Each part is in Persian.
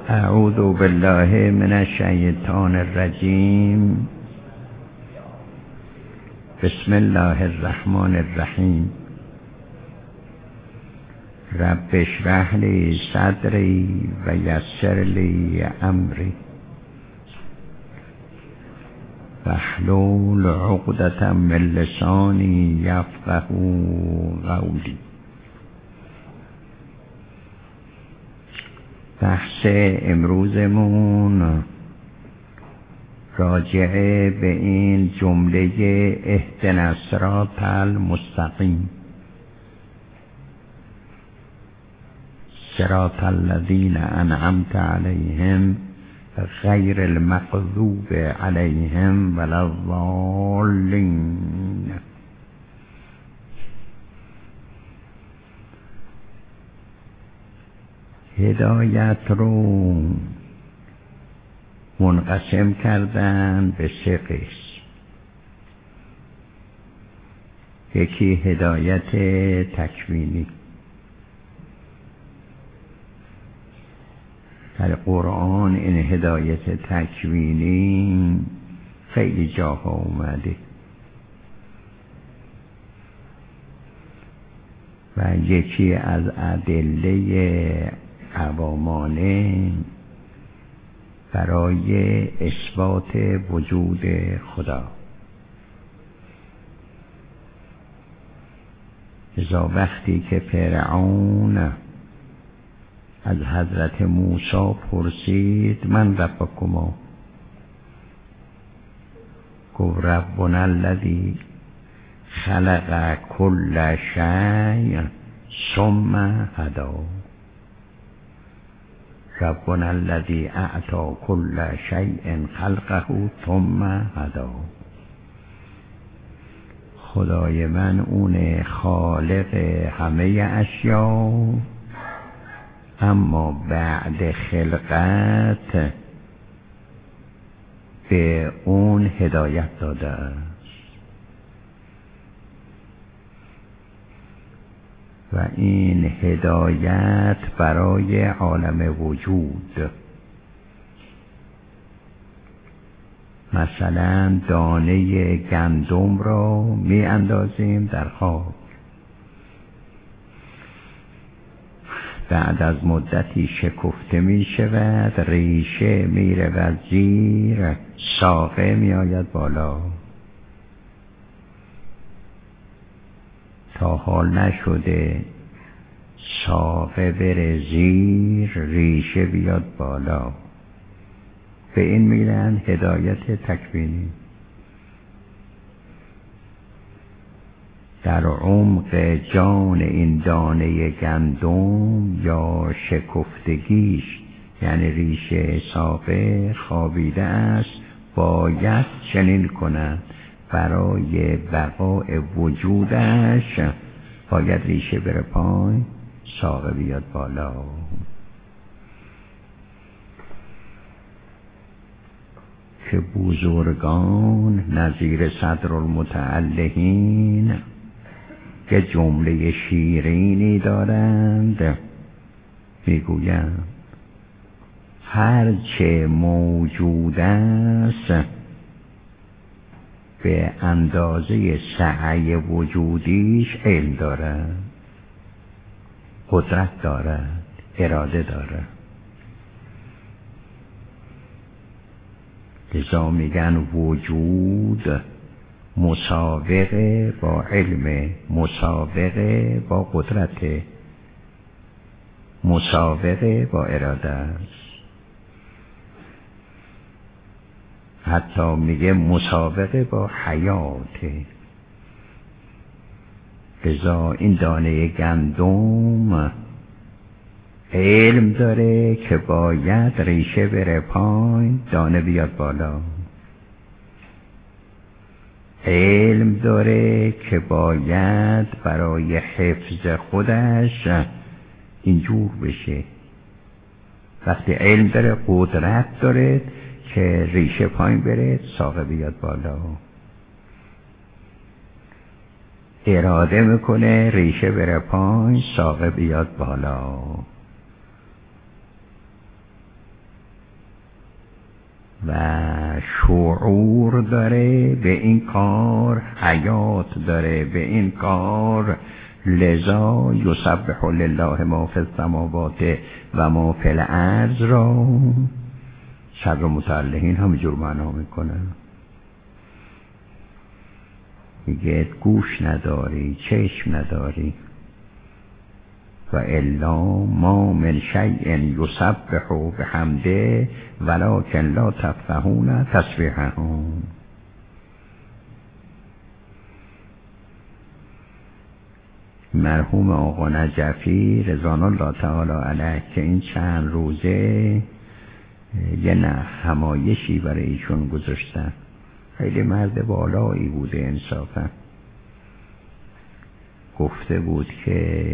اعوذ بالله من الشیطان الرجیم. بسم الله الرحمن الرحیم. رب اشرح لی صدری و یسر لی امری واحلل عقدة من لسانی یفقهوا قولی. بحث امروزمون راجعه به این جمله اهدنا الصراط المستقیم، صراط الذین انعمت علیهم غیر المغضوب علیهم ولا الضالین. هدایت رو منقسم کردن به سه قسم. یکی هدایت تکوینی. در قرآن این هدایت تکوینی خیلی جاها اومده و یکی از ادله قوامانه برای اثبات وجود خدا. لذا وقتی که فرعون از حضرت موسی پرسید من ربکما، گفت ربنا الذی خلق کل شیء ثم هدی، ربنا الذی اعطی کل شیء خلقه ثم هدی. خدای من اون خالق همه اشیا، اما بعد خلقت به اون هدایت داده است و این هدایت برای عالم وجود. مثلا دانه گندم را می اندازیم در خاک، بعد از مدتی شکفته می شود، ریشه می رود زیر، ساقه می آید بالا. تا حال نشده ساقه بره زیر، ریشه بیاد بالا. به این میگن هدایت تکوینی. در عمق جان این دانه گندم یا شکفتگیش، یعنی ریشه ساقه خوابیده است، باید چنین کند. برای بقای وجودش باید ریشه بره پایین، ساقه بیاد بالا. که بزرگان نظیر صدر المتعلهین که جمله شیرینی دارند، میگویند هر چه موجود است به اندازه سعی وجودیش علم دارد، قدرت دارد، اراده دارد. لذا میگن وجود مسابقه با علم، مسابقه با قدرت، مسابقه با اراده است. حتی میگه مسابقه با حیات. لذا این دانه گندم علم داره که باید ریشه بره پایین، دانه بیاد بالا. علم داره که باید برای حفظ خودش اینجور بشه. وقتی علم داره، قدرت داره که ریشه پایین بره، ساقه بیاد بالا. اراده میکنه ریشه بره پایین، ساقه بیاد بالا. و شعور داره به این کار، حیات داره به این کار. لذا یسبح لله ما فی السماوات و ما فی الارض را صدر متعلقین همینجور معنا میکنه. میگه گوش نداری، چشم نداری، و الا ما من شیء یسبح بحمده ولکن لا تفقهون تسبیحهم. مرحوم آقا نجفی رضوان الله تعالی علیه که این چند روزه یه همایشی برای ایشون گذاشتن، خیلی مرد بالایی بوده انصافا، گفته بود که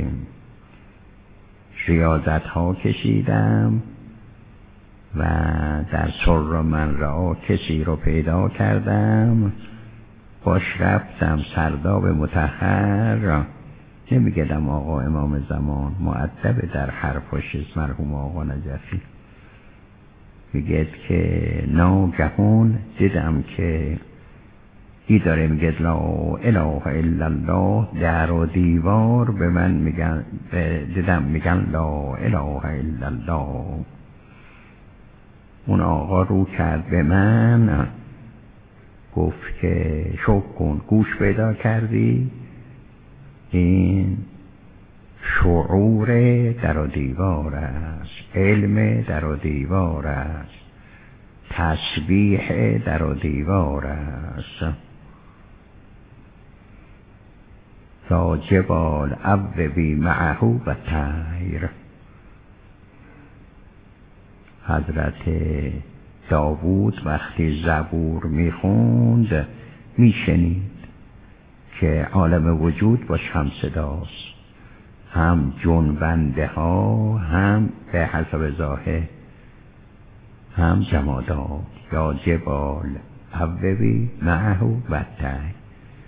ریاضت ها کشیدم و در سر من را کسی رو پیدا کردم، باش رفتم سرداب مطهر. نمیگدم آقا امام زمان مؤدب در حرفش مرحوم آقا نجفی، میگه که ناگهان دیدم که ای داره میگه لا اله الا الله، در و دیوار به من میگن، دیدم میگن لا اله الا الله. اون آقا رو کرد به من، گفت که شکر کن گوش پیدا کردی، این شعور در و دیوار است، علم در و دیوار است، تسبیح در و دیوار است. یا جبال اوبی معه و طیر. حضرت داوود وقتی زبور میخوند میشنید که عالم وجود باش هم صداست، هم جنبنده ها، هم به حسب ظاهر، هم جمادات. یا جبال اوبی معه و طیر.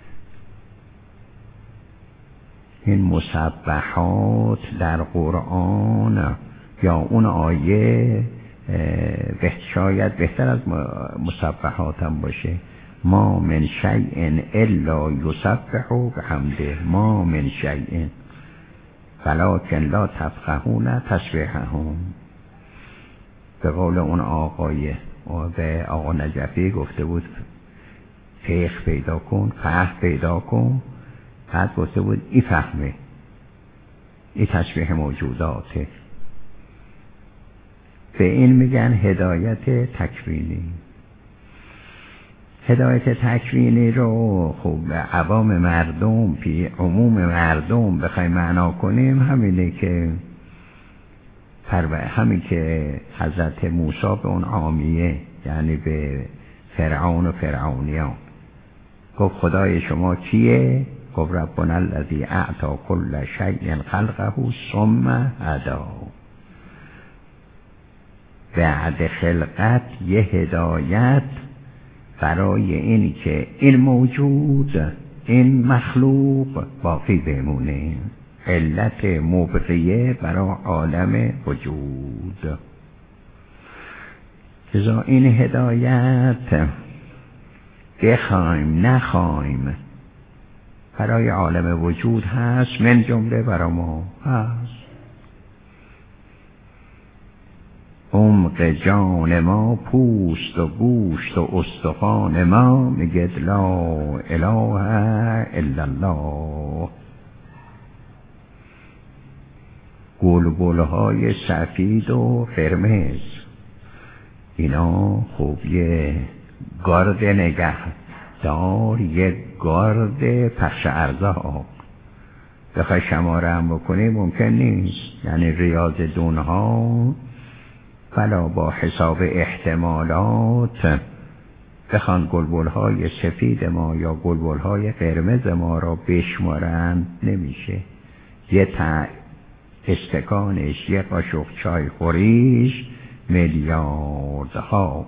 این مسبحات در قرآن یا اون آیه شاید بهتر از مسبحات هم باشه. ما من شیء الا یسبح بحمده، ما من شیء ولکن لا تفقهون تسبیحهم. به قول اون آقای به آقا نجفی گفته بود فقه پیدا کن، فهم پیدا کن. بعد گفته بود ای فهمه، ای تشبیه موجوداته. به این میگن هدایت تکوینی. هدایت تکوینی رو خب عوام مردم، عموم مردم بخوایم معنا کنیم همینه که همین که حضرت موسی به اون عامیه، یعنی به فرعون و فرعونیان گفت خدای شما کیه؟ گفت ربنا الذی اعطی کل شیء خلقه ثم هدی. بعد خلقت یه هدایت برای این که این موجود، این مخلوق باقی بمونه، علت مبقیه برای عالم وجود. لذا این هدایت بخوایم نخوایم برای عالم وجود هست، من جمله برای ما هست. عمق جان ما پوست و گوشت و استخوان ما، میگه لا اله الا الله. گلبلهای سفید و قرمز اینا خوب یه گارد نگهدار، یه گارد پخش ارزاق بخوای شماره هم بکنی ممکن نیست. یعنی ریاض دونها بلا با حساب احتمالات بخوان گلبلهای سفید ما یا گلبلهای قرمز ما را بشمارن نمیشه. یه استکانش، یه قاشق چای خوریش میلیاردها.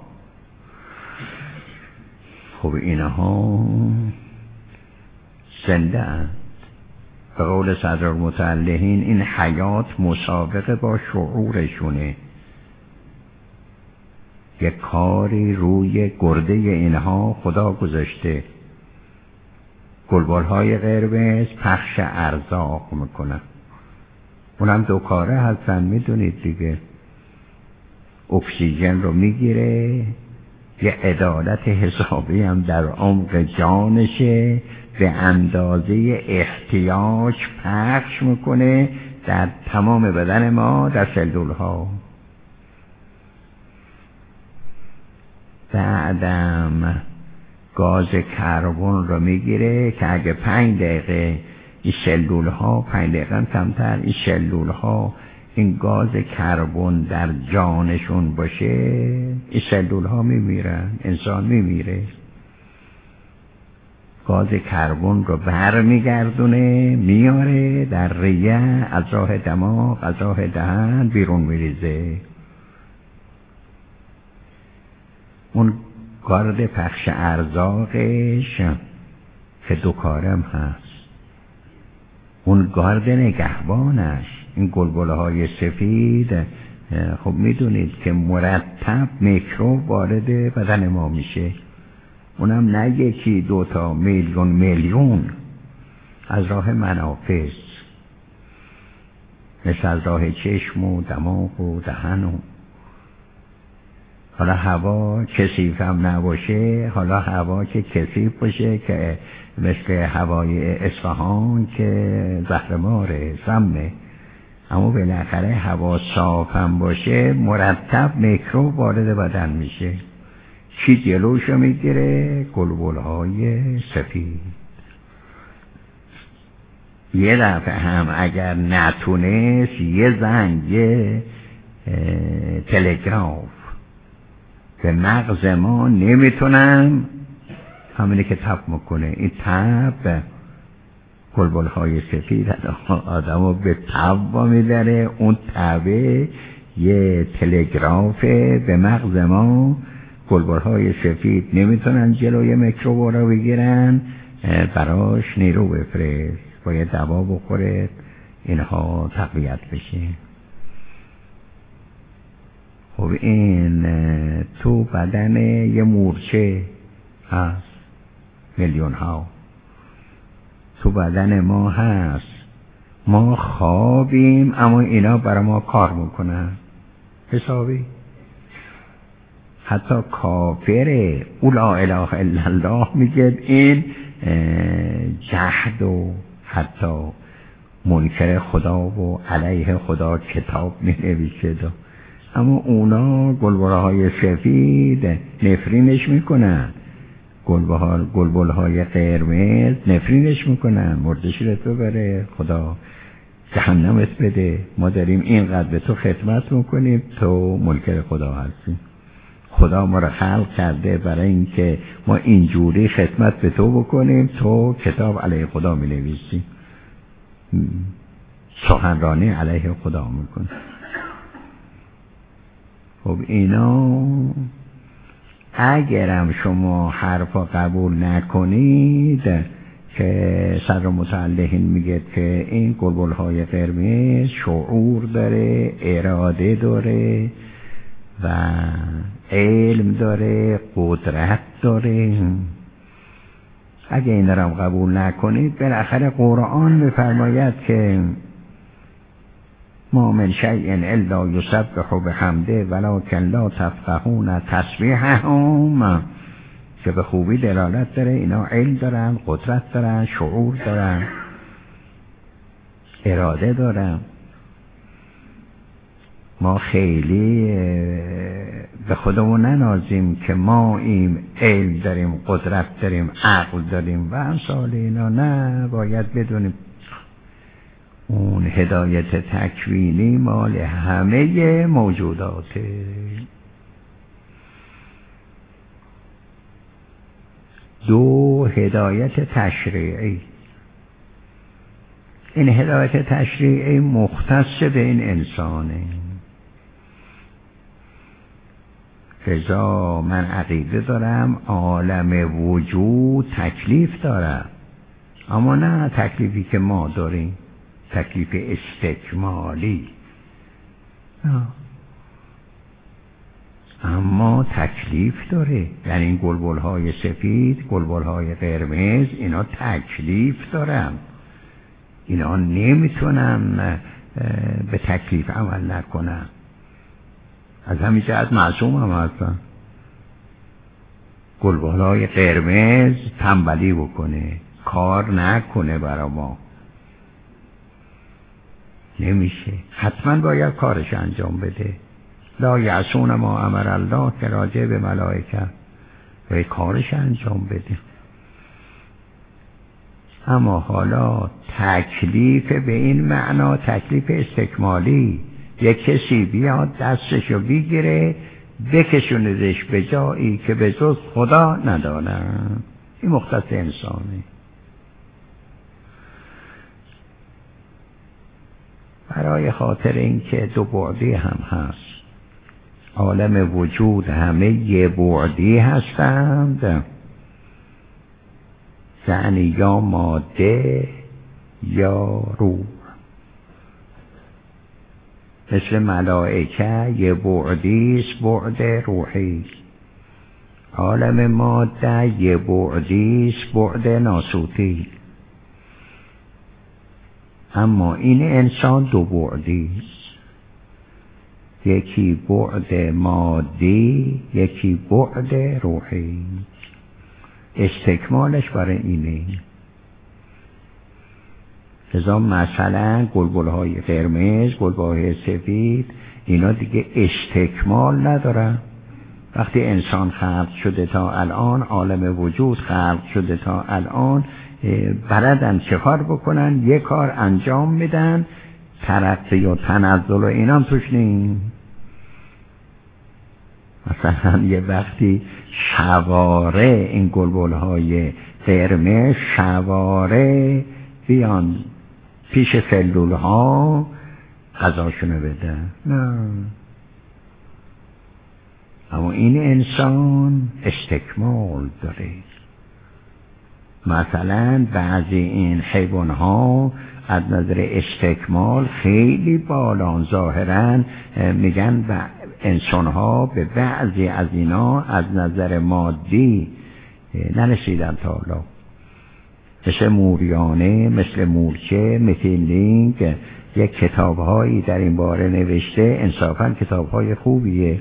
خب اینها زنده اند. به قول صدر المتعلقین این حیات مسابقه با شعورشونه. یک کاری روی گرده اینها خدا گذاشته. گلبالهای قرمز پخش ارزاق میکنن، اونم دو کاره هستن، میدونید دیگه. اکسیژن رو میگیره، یه عدالت حسابی هم در عمق جانشه، به اندازه احتیاج پخش میکنه در تمام بدن ما، در سلول ها. بعدم گاز کربن رو میگیره که اگه 5 دقیقه این سلول ها، 5 دقیقه هم کمتر، این سلول ها این گاز کربن در جانشون باشه، این سلول ها میمیرن، انسان میمیره. گاز کربن رو برمیگردونه، میاره در ریه، از راه دماغ، از راه دهن بیرون میریزه. اون گارد پخش ارزاقش که دو کارم هست، اون گارد نگهبانش، این گلبله های سفید، خب میدونید که مرتب میکروب وارد بدن ما میشه، اونم نه یکی دوتا، میلیون از راه منافذ، مثل از راه چشم و دماغ و دهن. و حالا هوا کثیف هم نباشه، حالا هوا که کثیف باشه که مثل هوای اصفهان که زهرماره، سمه، اما بالاخره هوا صاف هم باشه مرتب میکروب وارد بدن میشه. چی جلوشو میگیره؟ گلبلهای سفید. یه دفعه هم اگر نتونست یه زنگ، یه تلگراف به مغز ما نمیتونم، همینه که تب میکنه. این تب گلبلهای سفید آدمو به تب میداره. اون تبه یه تلگرافه به مغز ما. گلبلهای سفید نمیتونن جلوی میکروب رو بگیرن، براش نیرو بفرست، باید دوا بخوره اینها تقویت بشه. خب این تو بدن یه مورچه هست، میلیون ها تو بدن ما هست. ما خوابیم اما اینا برای ما کار میکنن حسابی. حتی کافر او لا اله الا الله میگه، این جهد و حتی منکر خدا و علیه خدا کتاب می نویسه، اما اونا گلبله های سفید نفرینش میکنن، گلبله های قرمز نفرینش میکنن، مردشیرت ببره، خدا جهنمت بده، ما داریم اینقدر به تو خدمت میکنیم، تو منکر خدا هستی. خدا ما را خلق کرده برای اینکه ما اینجوری خدمت به تو بکنیم، تو کتاب علیه خدا می نویسی، سخنرانی علیه خدا میکنی. خب اینا اگرم شما حرفا قبول نکنید که صدر متعلقین میگه که این گلبلهای قرمز شعور داره، اراده داره و علم داره، قدرت داره، اگه این رو قبول نکنید بالاخره قرآن میفرماید که ما من شیء الا یسبح بحمده ولکن لا تفقهون تسبیحهم، که به خوبی دلالت داره اینا علم دارن، قدرت دارن، شعور دارن، اراده دارن. ما خیلی به خودمون ننازیم که ما این علم داریم، قدرت داریم، عقل داریم و امثال اینا. نه، باید بدونیم اون هدایت تکوینی مال همه موجوداته. دو، هدایت تشریعی. این هدایت تشریعی مختص به این انسانه. لذا من عقیده دارم عالم وجود تکلیف دارد، اما نه تکلیفی که ما داریم، تکلیف استکمالی. اما تکلیف داره. یعنی این گلبل‌های سفید، گلبل‌های قرمز، اینا تکلیف دارن. اینا نمیتونن به تکلیف عمل نکنن. از همین جهت معصوم هم هستن. گلبل‌های قرمز تنبلی بکنه، کار نکنه برا ما، نمیشه. حتما باید کارش انجام بده. لا یعصون ما امر الله که راجع به ملائکه باید کارش انجام بده. اما حالا تکلیف به این معنا تکلیف استکمالی، یک کسی بیاد دستشو بگیره بکشوندش به جایی که به جز خدا ندانم، این مختص انسانه. برای خاطر اینکه دو بعدی هم هست، عالم وجود همه یه بعدی هستند، یعنی یا ماده یا روح. مثل ملائکه یه بعدیست، بعد روحی. عالم ماده یه بعدیست، بعد ناسوتی. اما این انسان دو بعدیست، یکی بعد مادی، یکی بعد روحی. استکمالش برای اینه. لذا مثلا گلبل‌های قرمز، گلبل‌های سفید، اینا دیگه استکمال ندارن. وقتی انسان خلق شده تا الان، عالم وجود خلق شده تا الان، بلدن چه کار بکنن، یه کار انجام میدن، ترقی و تنزل و اینام توش نیست. مثلا یه وقتی شواره، این گلبل‌های قرمز شواره بیان پیش سلول‌ها غذاشونو بده، نه. اما این انسان استکمال داره. مثلا بعضی این حیوان‌ها از نظر استکمال خیلی بالان، ظاهراً میگن انسان‌ها به بعضی از اینا از نظر مادی نرسیدن تا حالا. مثل موریانه، مثل مورچه، میتینلینگ، یک کتاب‌هایی در این باره نوشته. انصافاً کتاب‌های خوبیه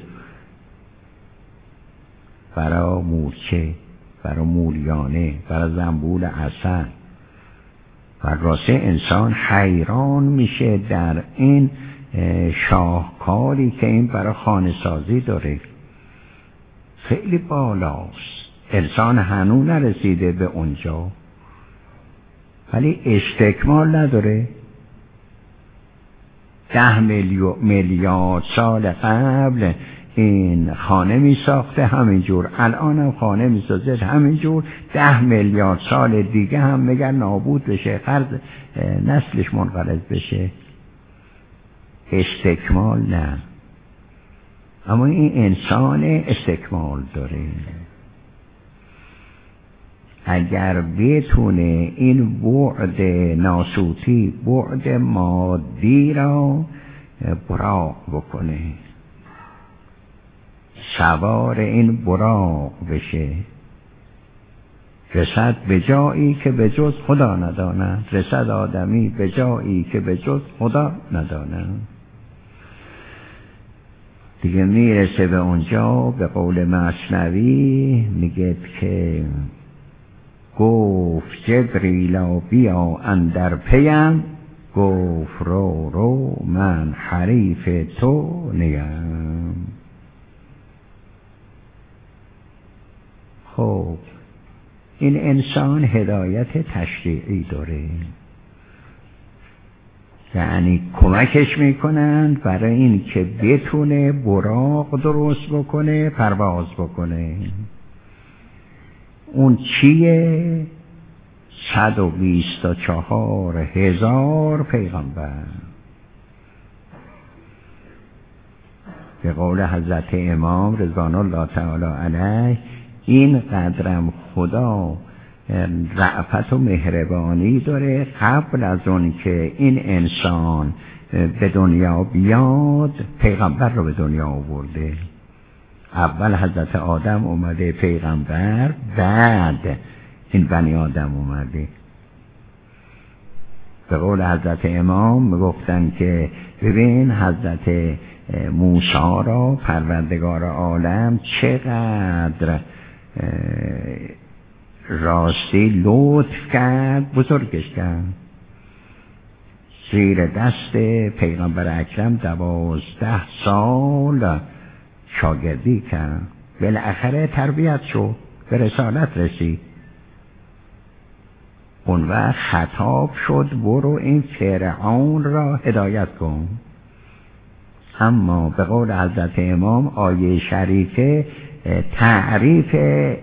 برای مورچه، برای موریانه، برای زنبول عسل. و راسته انسان حیران میشه در این شاهکاری که این برای خانه سازی داره. خیلی بالاست. انسان هنوز نرسیده به اونجا، ولی استکمال نداره. 10 میلیارد سال قبل این خانه می ساخته همینجور، الان هم خانه می سازه همینجور. 10 میلیارد سال دیگه هم میگن نابود بشه، نسلش منقرض بشه. استکمال نه. اما این انسان استکمال داره. اگر بتونه این بعد ناسوتی، بعد مادی را براق بکنه، سوار این براق بشه، رسد به جایی که به جز خدا نداند. رسد آدمی به جایی که به جز خدا نداند. دیگه میرسه به اونجا. به قول مثنوی میگه که گفت جبریلا بیا اندر پیم، گفت رو من حریف تو نیم. خب این انسان هدایت تشریعی داره، یعنی کمکش میکنند برای این که بتونه براق درست بکنه، پرواز بکنه. اون چیه؟ 124,000 پیغمبر. به قول حضرت امام رضوان الله تعالی علیه، این قدرم خدا رأفت و مهربانی داره، قبل از اون که این انسان به دنیا بیاد پیغمبر رو به دنیا آورده. اول حضرت آدم اومده پیغمبر، بعد این بنی آدم اومده. به قول حضرت امام میگفتن که ببین حضرت موسی را پروردگار عالم چقدر راستی لطف کرد، بزرگش کرد. زیر دست پیغمبر اکرم 12 سال شاگردی کرد، بالاخره تربیت شد، به رسالت رسید. اون وقت خطاب شد برو این فرعون را هدایت کن. اما به قول حضرت امام آیه شریفه تعریف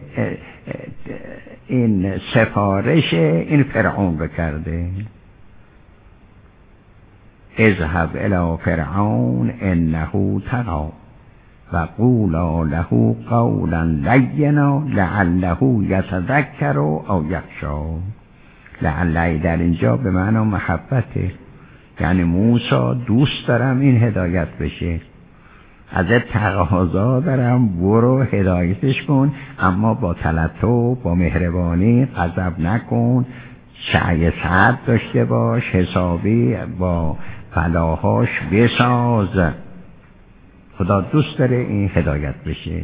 این سفارش این فرعون بکرده. اذهب الی فرعون انه طغی و قولا له قولا لینا لعله یتذکر او یخشی. لعله در اینجا به معنی محبته، یعنی موسی دوست دارم این هدایت بشه، ازت تقاضا دارم برو هدایتش کن، اما با تلطف، با مهربانی، غضب نکن، سعی صبر داشته باش، حسابی با فلاحاش بساز. خدا دوست داره این هدایت بشه.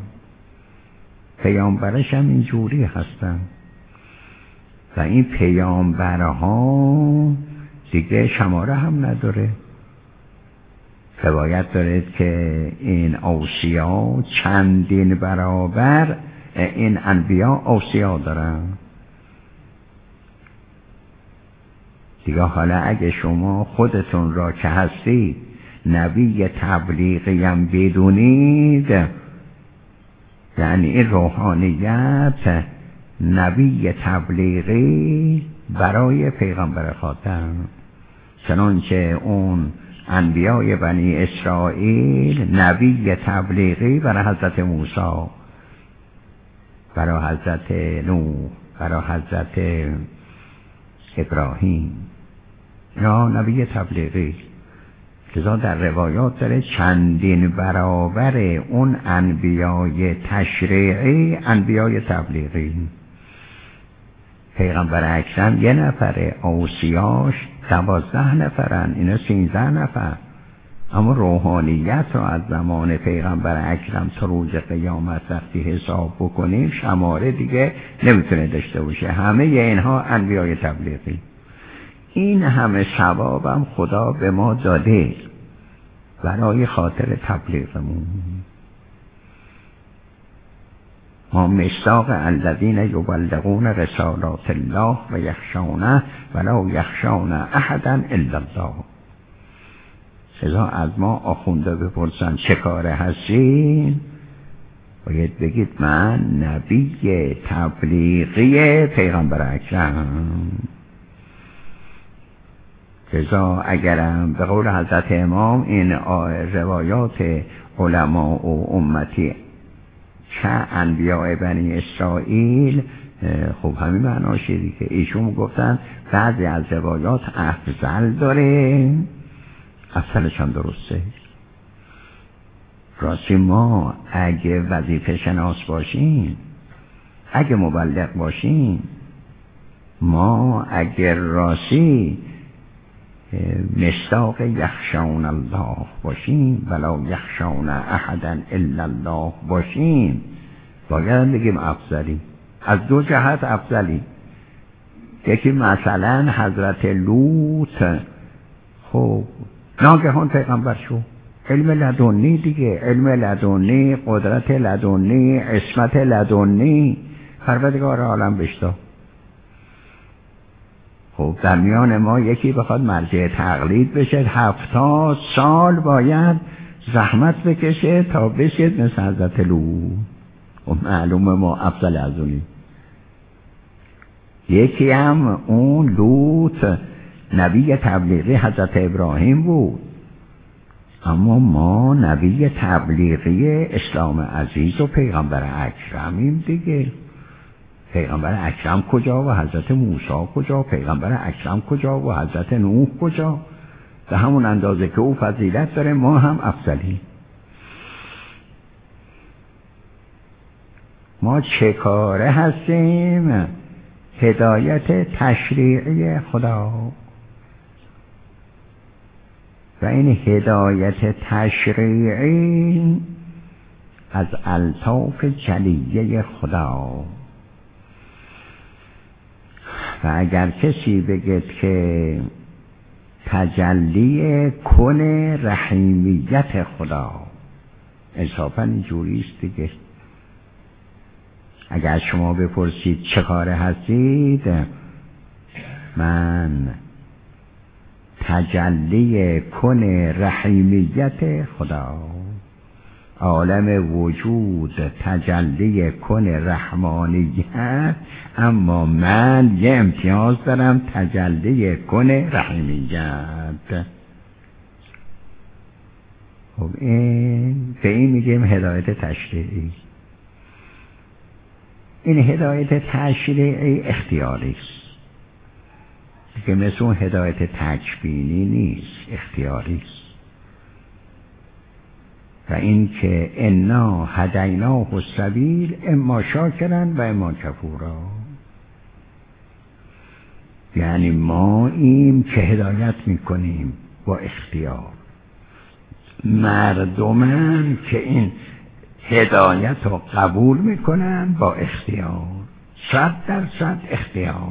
پیامبرش هم اینجوری هستن و این پیامبرها دیگه شماره هم نداره. روایت دارد که این اوصیا چندین برابر این انبیا اوصیا دارن. دیگه حالا اگه شما خودتون را که هستید نبی تبلیغی هم بدونید، یعنی این روحانیت نبی تبلیغی برای پیغمبر خاتم، چنانچه اون انبیای بنی اسرائیل نبی تبلیغی برای حضرت موسی، برای حضرت نوح، برای حضرت ابراهیم، یا نبی تبلیغی. لذا در روایات داره چندین برابر اون انبیای تشریعی انبیای تبلیغی. پیغمبر اکرم 1 نفره، اوصیاش 12 نفرن، اینا 13 نفر. اما روحانیت رو از زمان پیغمبر اکرم تا روز قیامت وقتی حساب بکنیم شماره دیگه نمیتونه داشته باشه. همه اینها انبیای تبلیغی. این همه ثوابم خدا به ما داده برای خاطر تبلیغمون. ما مصداق الذین یبلغون رسالات الله و یخشونه ولا یخشون احدا الا الله. لذا از ما آخونده بپرسن چه کاره هستین، باید بگید من نبی تبلیغی پیغمبر اکرم. لذا اگرم به قول حضرت امام این روایات علما و امتی چه انبیاء بنی اسرائیل، خب همین معناشه دیگه. ایشون گفتن بعضی از روایات افضل داره، افضلش هم درسته. راستی ما اگه وظیفه شناس باشیم، اگه مبلغ باشیم، ما اگر راستی مصداق یخشون الله باشیم ولا یخشون احدا الا الله باشیم، باید بگیم افضلی. از دو جهت افضلی. یکی مثلا حضرت لوط، خب ناگهان پیغمبر شو، علم لدنی دیگه، علم لدنی، قدرت لدنی، عصمت لدنی، پروردگار عالم بشتا. خب در میان ما یکی بخواد مرجع تقلید بشه 70 سال باید زحمت بکشه تا بشه مثل حضرت لوط. خب معلومه ما افضل از اونی. یکی هم اون لوط نبی تبلیغی حضرت ابراهیم بود، اما ما نبی تبلیغی اسلام عزیز و پیغمبر اکرمیم دیگه. پیغمبر اکرم کجا و حضرت موسی کجا؟ پیغمبر اکرم کجا و حضرت نوح کجا؟ به همون اندازه که او فضیلت داره ما هم افضلی. ما چه کاره هستیم؟ هدایت تشریعی خدا. و این هدایت تشریعی از الطاف جلیه خدا. و اگر کسی بگه که تجلی کن رحیمیت خدا، انصافاً اینجوریست دیگه. اگر شما بپرسید چه کاره هستید، من تجلی کن رحیمیت خدا، عالم وجود تجلی کن رحمانیت، اما من یه امتیاز دارم، تجلی کن رحیمیت. خب به این میگیم هدایت تشریعی. این هدایت تشریعی اختیاری است که مثل اون هدایت تکوینی نیست، اختیاری است. و این که انا هدیناه السبیل اما شاکرا و اما کفورا، یعنی ما این که هدایت میکنیم با اختیار، مردمن که این هدایت رو قبول میکنن با اختیار، 100% اختیار.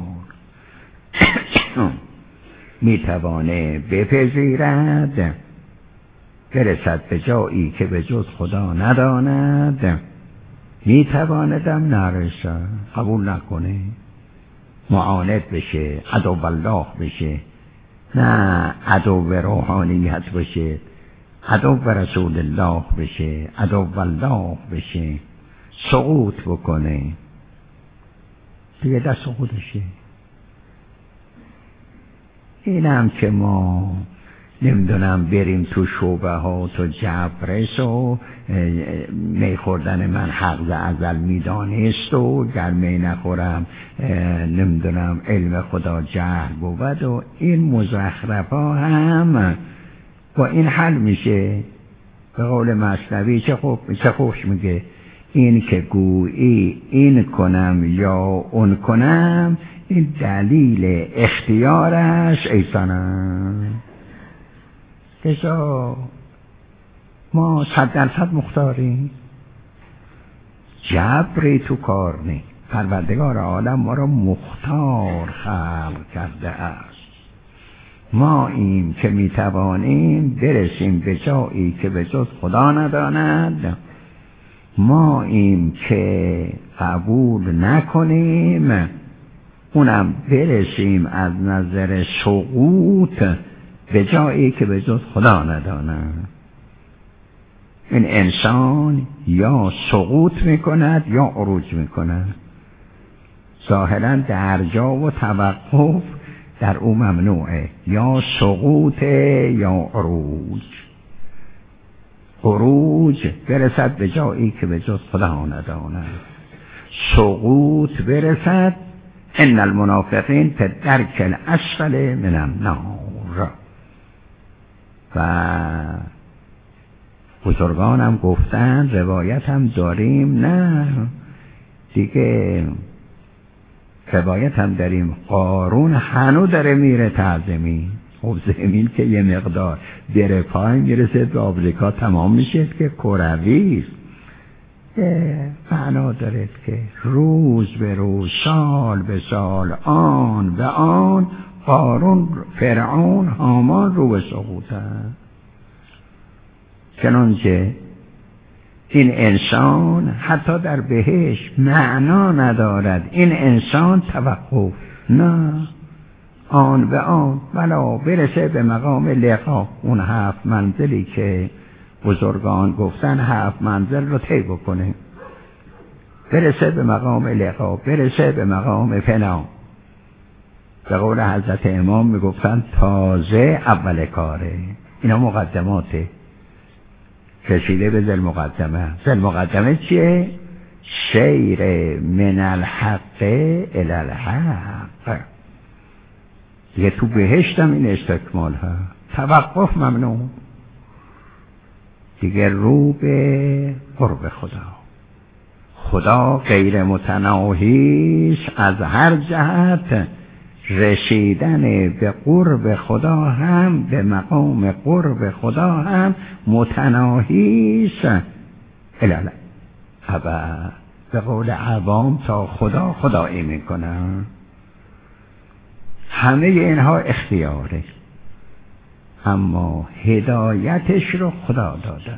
میتوانه بپذیرد، برسد به جایی که به جز خدا نداند، میتواندم نرسد، قبول نکنه، معاند بشه، عدو الله بشه، نه عدو روحانیت بشه، عدو رسول الله بشه، عدو الله بشه، سقوط بکنه، دیگه دست خودشه. اینم که ما نمیدونم بریم تو شعبه ها، تو جبرس و می خوردن من حق ازل میدانست و گر می نخورم نمیدونم علم خدا جهل بود و این مزخرف ها هم با این حل میشه. به قول مثنوی چه خوش میگه، این که گویی این کنم یا اون کنم، این دلیل اختیارش ایسانم. کسا ما 100% مختاریم، جبری تو کار نی. پروردگار عالم ما را مختار خلق کرده است. ما این که میتوانیم برسیم به جایی که به جز خدا نداند، ما این که قبول نکنیم، اونم برسیم از نظر سقوط به جایی که به جز خدا نداند. این انسان یا سقوط میکند یا عروج میکند. ظاهرا درجا و توقف در او ممنوعه، یا سقوط یا عروج. عروج برسد به جایی که به جز خدا نداند، سقوط برسد ان المنافقین فی الدرک الاسفل من النار. و بزرگانم گفتن، روایت هم داریم، نه دیگه روایت هم داریم، قارون هنو داره میره تعظیمی. خب زمین که یه مقدار بره پایین میرسه به آمریکا تمام میشه که کرویست. معنا داره که روز به روز، سال به سال، آن به آن، قارون، فرعون، هامان رو به سقوط هست. چنانچه این انسان حتی در بهشت معنا ندارد، این انسان توقف، نه آن به آن، ولا برسه به مقام لقا، اون 7 منزلی که بزرگان گفتن 7 منزل رو طی بکنه، برسه به مقام لقا، برسه به مقام فنا. به قول حضرت امام میگفتن تازه اول کاره. اینا مقدماته، رسیده به ذل مقدمه. ذل مقدمه چیه؟ سیر من الحق الی الحق. یه تو بهشتم این استکمال ها، توقف ممنوع، دیگه رو به قرب خدا. خدا غیر متناهیست، از هر جهت رسیدن به قرب خدا هم، به مقام قرب خدا هم متناهیست. الاله ابد، به قول عوام تا خدا خدایی میکنن. همه اینها اختیاره، اما هدایتش رو خدا داده،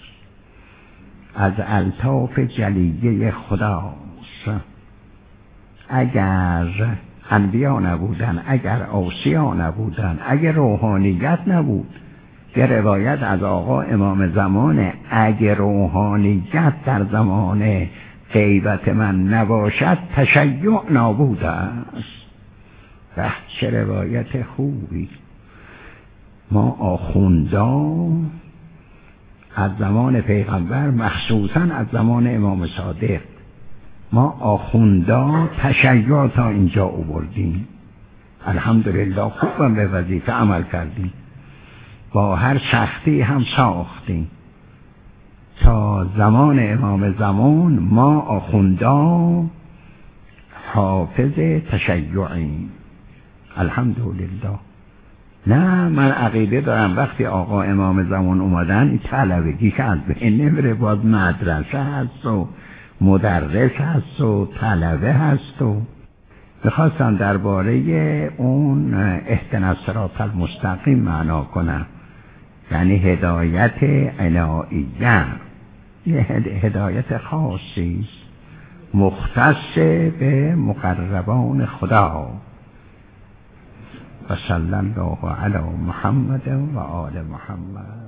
از الطاف جلیه خداست. اگر انبیا نبودن، اگر اوصیا نبودن، اگر روحانیت نبود، یه روایت از آقا امام زمانه، اگر روحانیت در زمان غیبت من نباشد تشیع نابود است. چه روایت خوبی. ما آخوندان از زمان پیغمبر، مخصوصا از زمان امام صادق، ما آخوندان تشیع تا اینجا آوردیم. الحمدلله خوبم به وظیفه عمل کردیم، با هر سختی هم ساختیم. تا زمان امام زمان ما آخوندان حافظ تشیعیم. الحمدلله. نه، من عقیده دارم وقتی آقا امام زمان اومدن این طلبگی که از بین نمیره، باز مدرسه هست و مدرس هست و طلبه هست. و میخواستم درباره اون اهدنا الصراط المستقیم معنا کنم، یعنی هدایت الهیه، یه هدایت خاصی مختص به مقربان خدا. و صلی الله علی محمد و آل محمد.